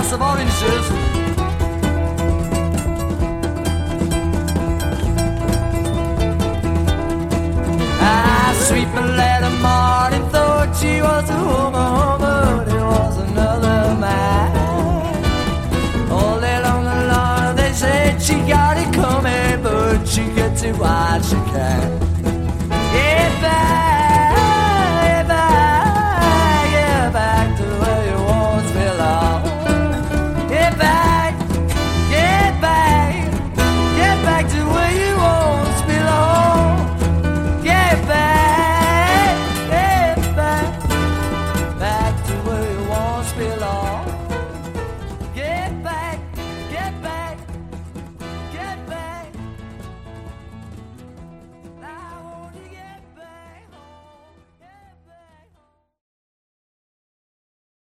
glass of orange juice. Sweet Lady Martin thought she was a woman, but it was another man. All day long the line they said she got it coming, but she gets it while she can.